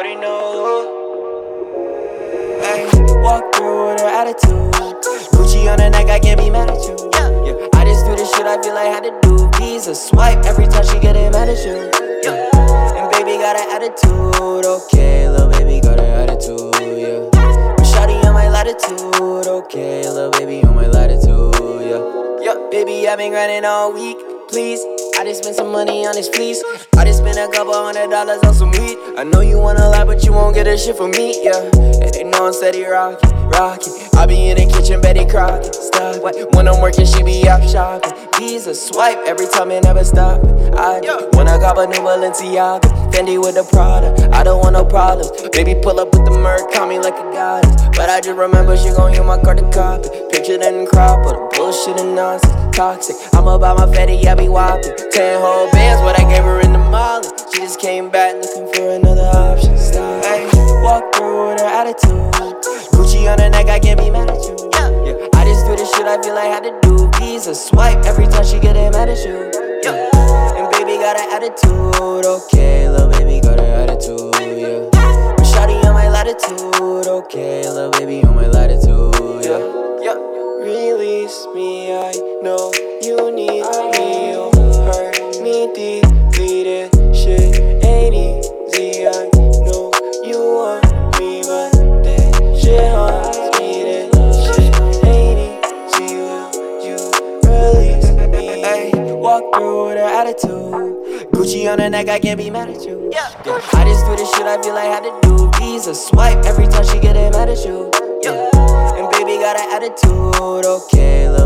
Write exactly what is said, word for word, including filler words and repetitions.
already know. Ay, walk through with her attitude. Gucci on her neck, I can't be mad at you. Yeah, I just do the shit I feel like I had to do. Visa swipe every time she get mad at you. Yeah, and baby got an attitude, okay, little baby got an attitude, yeah. But shawty on my latitude, okay, little baby on my latitude, yeah. Yeah, baby, I've been grinding all week, please. I just spent some money on this fleece. I just spent a couple hundred dollars on some weed. I know you wanna lie, but you won't get that shit from me, yeah. And they know I'm steady rockin', rockin'. I be in the kitchen, Betty Crocker, stop. When I'm working, she be out shopping. Visa swipe every time it never stop. I wanna cop a new Balenciaga, Fendi with the Prada. I don't want no problems. Baby, pull up with the Merc, call me like a goddess. But I just remember she gon' use my card to copy. Picture that in crop, but the bullshit and nonsense. Toxic, I'm about my Fetty, I be whopping. Ten whole bands, what I gave her in the Molly. She just came back looking for another option. Stop. Ay, walk through with her attitude. Gucci on her neck, I can't be mad at you. Yeah, I just do the shit I feel like I had to do. Visa swipe every time she get mad at you. Yeah, and baby got an attitude, okay, little baby got an attitude, yeah. But shawty on my latitude, okay, little baby on my latitude, yeah. Yeah, release me, I know you need me, you hurt me deeply, this shit ain't easy, I know you want me, but this shit haunts me, this shit ain't easy, will you release me? Ay, walk through with her attitude, Gucci on her neck, I can't be mad at you. Yeah, I just do the shit I feel like I had to do. Visa swipe every time she get mad at you. Yeah, and baby got an attitude, okay, look.